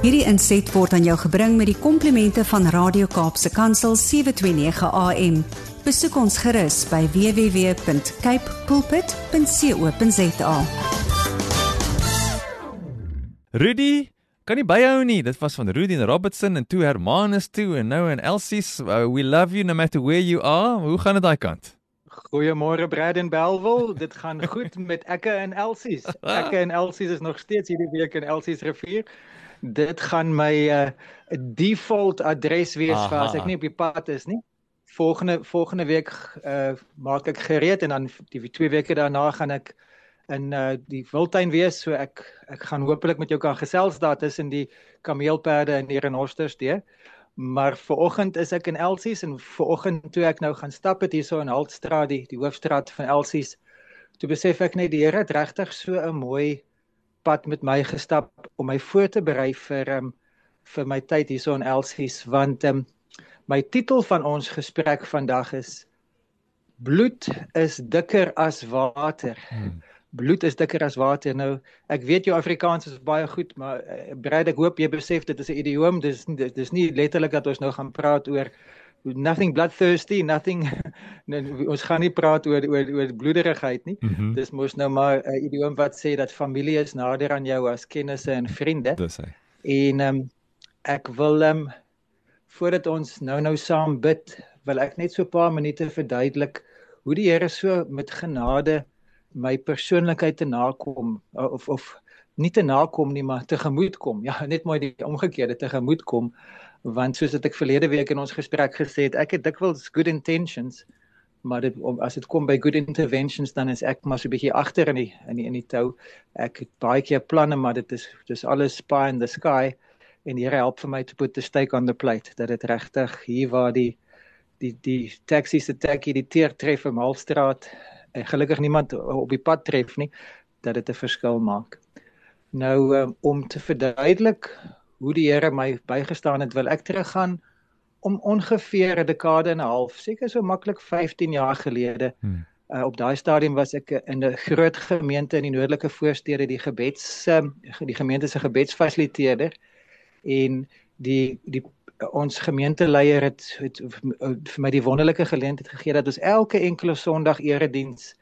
Hierdie inset word aan jou gebring met die komplimente van Radio Kaapse Kansel 729 AM. Besoek ons gerus by www.cape pulpit.co.za. Rudy, kan nie byhou nie. Dit was van Rudy en Robertson en toe Hermanus toe en nou en Elsie's. We love you no matter where you are. Hoe gaan dit daai kant? Goeiemôre Brad en Belwel, dit gaan goed met Ekke en Elsie's. Ekke en Elsie's is nog steeds hierdie week in Elsie's rivier. Dit gaan my default adres wees vir as ek nie op die pad is nie. Volgende week maak ek gereed en dan die 2 weke daarna gaan ek in die wildtuin wees, so ek gaan hopelik met jou kan gesels daar tussen die kameelperde en die renosters deur. Maar vanoggend is ek in Elsie's en vanoggend toe ek nou gaan stap het hierso in Haltstraat, die hoofstraat van Elsie's, toe besef ek net die Here het regtig so 'n mooi pad met my gestap om my voor te berei vir my tyd hierso in Elsie's, want my titel van ons gesprek vandag is Bloed is dikker as water. Bloed is dikker as water. Nou, ek weet jou Afrikaans is baie goed, maar Brad, ek hoop jy besef dit is 'n idioom, dis nie letterlik dat ons nou gaan praat oor nothing bloodthirsty, nothing, ons gaan nie praat oor bloederigheid nie. Dis mos nou maar 'n idioom wat sê dat familie is nader aan jou as kennisse en vriende. Dis hy. En ek wil, voordat ons nou saam bid, wil ek net so 'n paar minute verduidelik hoe die Here so met genade my persoonlikheid te nakom, of nie te nakom nie, maar tegemoet kom. Ja, net mooi die omgekeerde, tegemoet kom, want soos ek verlede week in ons gesprek gesê het, ek het dikwels good intentions, maar as dit kom by good interventions, dan is ek maar so 'n bietjie agter in die tou. Ek het baie keer planne, maar dit is alles pie in the sky, en die Here help vir my to put the steak on the plate, dat dit regtig hier waar die taxis se tekkie die teer tref in Haltstraat, en gelukkig niemand op die pad tref nie, dat dit 'n verskil maak. Nou, om te verduidelik hoe die Here my bygestaan het, wil ek teruggaan om ongeveer 'n dekade en 'n half, seker so maklik 15 jaar gelede. Op daai stadium was ek in 'n groot gemeente in die noordelike voorstede, die gemeente se gebedsfasiliteerder, en ons gemeenteleier het vir my die wonderlike geleentheid gegee dat ons elke enkele Sondag erediens,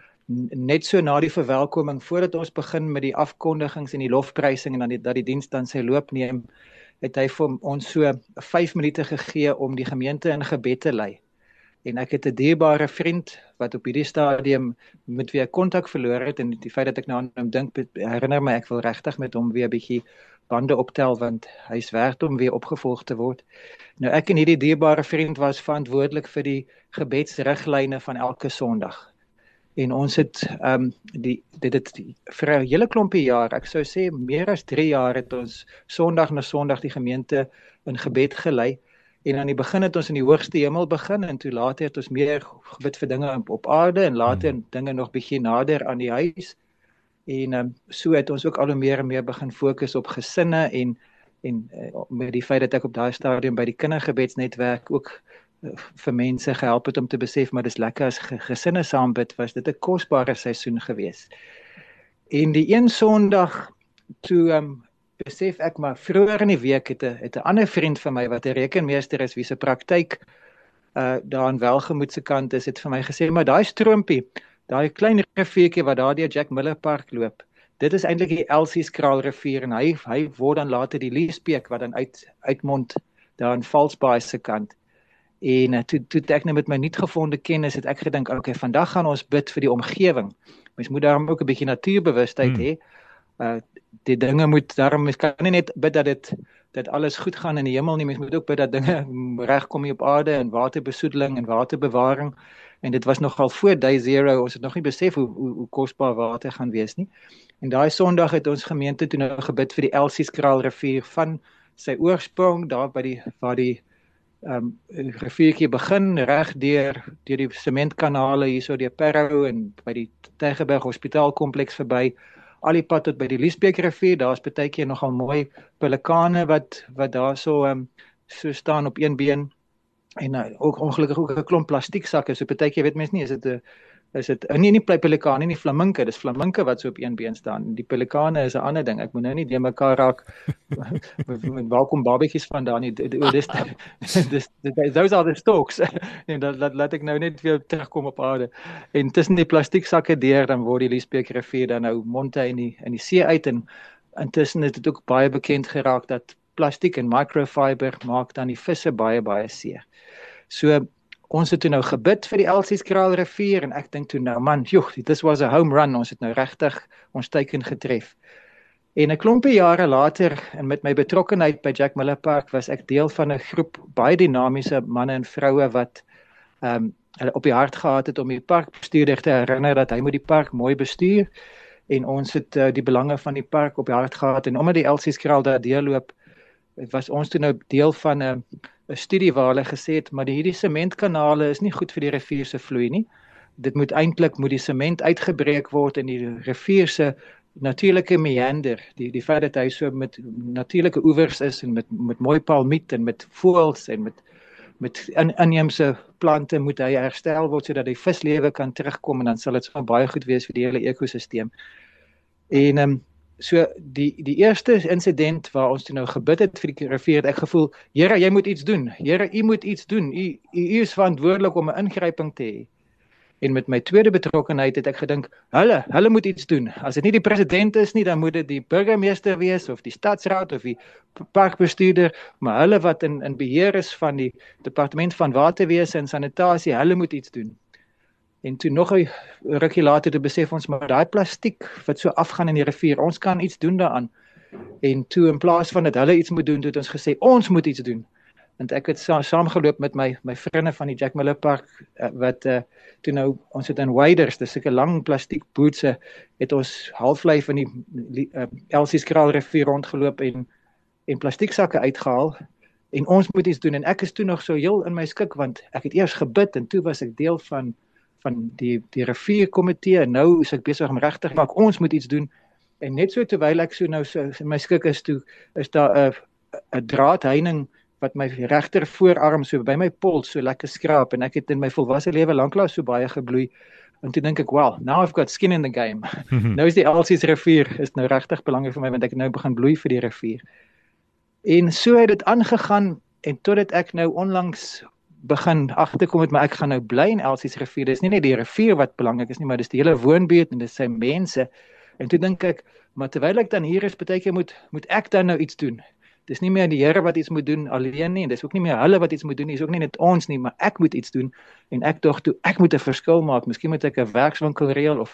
net so na die verwelkoming, voordat ons begin met die afkondigings en die lofprysing en dan dat die diens dan sy loop neem, het hy vir ons so 5 minute gegee om die gemeente in gebed te lei. En ek het 'n dierbare vriend wat op hierdie stadium met wie ek kontak verloor het, en die feit dat ek nou aan hom dink, herinner my ek wil regtig met hom weer 'n bietjie bande optel, want hy is werd om weer opgevolg te word. Nou, ek en hierdie dierbare vriend was verantwoordelik vir die gebedsriglyne van elke Sondag. En ons het dit vir 'n hele klompie jaar, ek sou sê meer as 3 jaar, het ons Sondag na Sondag die gemeente in gebed gelei. En aan die begin het ons in die hoogste hemel begin, en toe later het ons meer gebid vir dinge op aarde, en later dinge nog bietjie nader aan die huis. En so het ons ook al hoe meer en meer begin fokus op gesinne, en met die feit dat ek op daai stadium by die kindergebedsnetwerk ook vir mense gehelp het om te besef, maar dis lekker as gesinne saam bid, was dit 'n kosbare seisoen gewees. En die een Sondag, toe besef ek maar, vroeër in die week het 'n ander vriend van my, wat 'n rekenmeester is, wie se praktyk daar aan Welgemoed se kant is, het vir my gesê, maar daai stroompie, daai klein riviertjie wat daar deur Jack Miller Park loop, dit is eintlik die Elsie's Kraalrivier, en hy word dan later die Liesbeek, wat dan uitmond daar aan Valsbaai se kant. En toe ek nou met my nuutgevonde kennis, het ek gedink, okay, vandag gaan ons bid vir die omgewing. Mens moet daarom ook 'n bietjie natuurbewustheid hê. Die dinge moet daarom, mens kan nie net bid dat alles goed gaan in die hemel nie, mens moet ook bid dat dinge regkom hier op aarde, en waterbesoedeling en waterbewaring. En dit was nogal voor day zero, ons het nog nie besef hoe kosbaar water gaan wees nie. En daai Sondag het ons gemeente toe nou gebid vir die Elsie's Kraalrivier van sy oorsprong, daar waar die riviertjie begin, reg deur die sementkanale hierso deur Parow en by die Tygerberg Hospitaalkompleks verby, al die pad tot by die Liesbeek rivier. Daar's baie keer nogal mooi pelikane wat daar so staan op een been, en ook ongelukkig ook 'n klomp plastieksakke, so baie keer weet mens nie, is dit 'n is dit nie pelikaane nie, flaminke, dis flaminke wat so op een been staan. Die pelikane is 'n ander ding. Ek moet nou nie die mekaar raak met waar kom babetjies vandaan nie. Those are the storks. En laat ek nou net weer terugkom op aarde. En tussen die plastieksakke deur dan word die Liesbeek rivier dan nou monte in die see uit en intussen het dit ook baie bekend geraak dat plastiek en microfiber maak dan die visse baie seer. So ons het toe nou gebid vir die Elsieskraal rivier en ek dink toe nou man, this was a home run, ons het nou regtig ons teiken getref. En 'n klompie jare later en met my betrokkenheid by Jack Miller Park was ek deel van 'n groep baie dinamiese manne en vroue wat hulle op die hart gehad het om die parkbestuurder te herinner dat hy moet die park mooi bestuur en ons het die belange van die park op die hart gehad en omdat die Elsieskraal daar deurloop was ons toe nou deel van 'n studie waar hulle gesê het, maar hierdie sementkanale is nie goed vir die rivier se vloei nie. Dit moet die sement uitgebreek word in die rivier se natuurlike meander, die feit dat hy so met natuurlike oewers is en met mooi palmiet en met voëls en met inheemse plante moet hy herstel word sodat die vislewe kan terugkom en dan sal dit so baie goed wees vir die hele ekosisteem. En so die eerste insident waar ons toe nou gebid het vir die rivier, het ek gevoel, Here, jy moet iets doen. Here, u moet iets doen. U is verantwoordelik om 'n ingryping te hê. En met my tweede betrokkenheid het ek gedink, hulle moet iets doen. As dit nie die president is nie, dan moet dit die burgemeester wees of die stadsraad of die parkbestuurder, maar hulle wat in beheer is van die departement van waterwese en sanitasie, hulle moet iets doen. En toe nog 'n rukkie later te besef ons maar daai plastiek wat so afgaan in die rivier, ons kan iets doen daaraan. En toe in plaas van dat hulle iets moet doen, het ons gesê ons moet iets doen. En ek het saamgeloop met my vriende van die Jack Miller Park wat toe nou ons het in waders, dis sulke lang plastiek bootse, het ons halflyf in die Elsieskraal rivier rondgeloop en plastieksakke uitgehaal. En ons moet iets doen en ek is toe nog so heel in my skik want ek het eers gebid en toe was ek deel van die rivierkomitee en nou is ek besig om regtig te maak, ons moet iets doen. En net so terwyl ek so nou so in my skik is daar 'n draadheining wat my regter voorarm so by my pols so lekker skraap en ek het in my volwasse lewe lanklaas so baie gebloei. En toe dink ek, well, now I've got skin in the game. Nou is die Elsies rivier is nou regtig belangrik vir my want ek het nou begin bloei vir die rivier. En so het dit aangegaan en totdat ek nou onlangs begin agterkom met my ek gaan nou bly in Elsies rivier. Dis nie net die rivier wat belangrik is nie, maar dis die hele woonbuurt en dis sy mense. En toe dink ek, maar terwyl ek dan hier is, baie keer moet ek dan nou iets doen. Dis nie meer die Here wat iets moet doen alleen nie, dis ook nie meer hulle wat iets moet doen nie, dis ook nie net ons nie, maar ek moet iets doen en ek dink toe ek moet 'n verskil maak. Miskien moet ek 'n werkswinkel reël of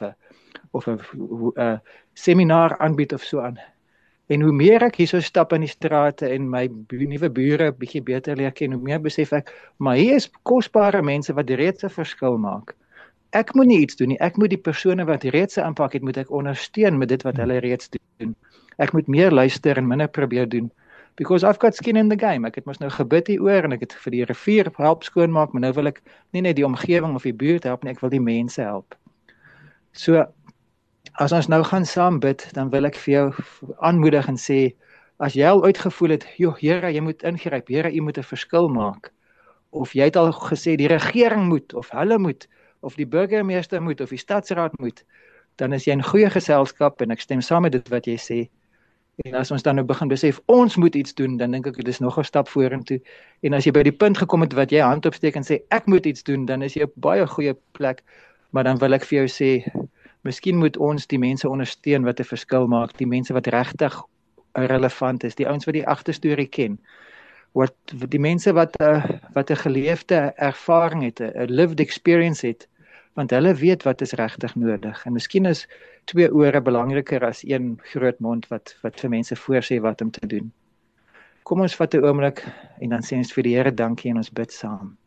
'n seminar aanbied of so aan. En hoe meer ek hierso stap in die strate en my nuwe bure bietjie beter leer ken, hoe meer besef ek, maar hier is kosbare mense wat reeds 'n verskil maak. Ek moet nie iets doen nie, ek moet die persone wat reeds 'n impak het, moet ek ondersteun met dit wat hulle reeds doen. Ek moet meer luister en minder probeer doen. Because I've got skin in the game. Ek het mos nou gebid hieroor en ek het vir die rivier help skoonmaak, maar nou wil ek nie net die omgewing of die buurt help nie, ek wil die mense help. So as ons nou gaan saam bid, dan wil ek vir jou aanmoedig en sê, as jy al uitgevoel het, Here, jy moet ingryp, Here, jy moet 'n verskil maak. Of jy het al gesê die regering moet of hulle moet of die burgemeester moet of die stadsraad moet, dan is jy in goeie geselskap en ek stem saam met dit wat jy sê. En as ons dan nou begin besef, ons moet iets doen, dan dink ek, dit is nog 'n stap vorentoe. En as jy by die punt gekom het wat jy hand opsteek en sê, ek moet iets doen, dan is jy op baie goeie plek. Maar dan wil ek vir jou sê, miskien moet ons die mense ondersteun wat 'n verskil maak, die mense wat regtig relevant is, die ouens wat die agterstorie ken. Die mense wat 'n geleefde ervaring het, 'n lived experience het, want hulle weet wat is regtig nodig. En miskien is 2 ore belangriker as 1 groot mond wat vir mense voorsê wat om te doen. Kom ons vat 'n oomblik en dan sê ons vir die Here dankie en ons bid saam.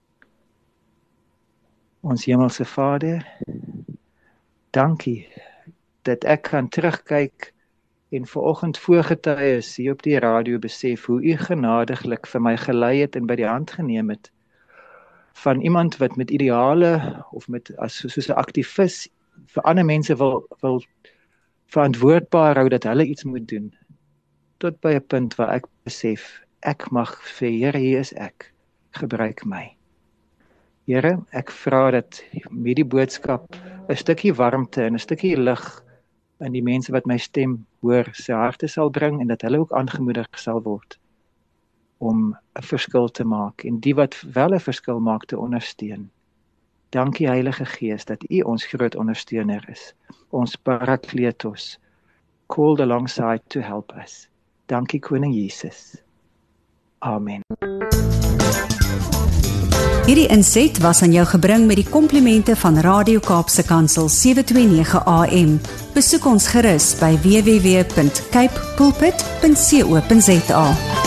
Ons hemelse Vader, dankie dat ek kan terugkyk en vanoggend voorgetuie is hier op die radio besef hoe u genadiglik vir my gelei het en by die hand geneem het van iemand wat met ideale of met soos 'n aktivis vir ander mense wil verantwoordbaar hou dat hulle iets moet doen. Tot by 'n punt waar ek besef, ek mag sê, Here, hier is ek, gebruik my. Here, ek vra dat met die boodskap 'n stukkie warmte en 'n stukkie lig in die mense wat my stem hoor, se harte sal bring en dat hulle ook aangemoedig sal word om 'n verskil te maak en die wat wel 'n verskil maak te ondersteun. Dankie Heilige Gees dat U ons groot ondersteuner is, ons Parakletos, called alongside to help us. Dankie Koning Jesus. Amen. Hierdie inset was aan jou gebring met die komplimente van Radio Kaapse Kansel 729 AM. Besoek ons gerus by www.cape pulpit.co.za.